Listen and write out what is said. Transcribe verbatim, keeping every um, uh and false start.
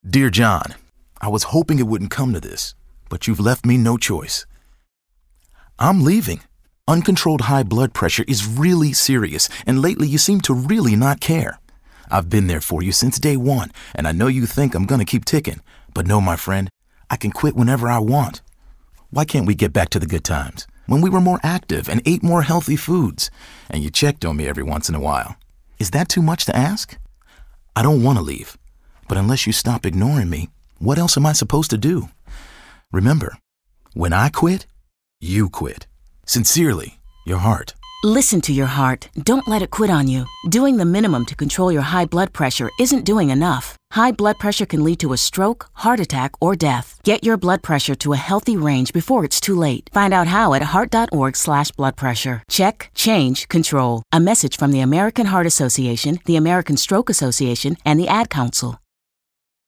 Dear John, I was hoping it wouldn't come to this, but you've left me no choice. I'm leaving. Uncontrolled high blood pressure is really serious, and lately you seem to really not care. I've been there for you since day one, and I know you think I'm gonna keep ticking, but no, my friend, I can quit whenever I want. Why can't we get back to the good times, when we were more active and ate more healthy foods, and you checked on me every once in a while? Is that too much to ask? I don't want to leave, but unless you stop ignoring me, what else am I supposed to do? Remember, when I quit, you quit. Sincerely, your heart. Listen to your heart. Don't let it quit on you. Doing the minimum to control your high blood pressure isn't doing enough. High blood pressure can lead to a stroke, heart attack, or death. Get your blood pressure to a healthy range before it's too late. Find out how at heart.org slash blood pressure. Check, change, control. A message from the American Heart Association, the American Stroke Association, and the Ad Council.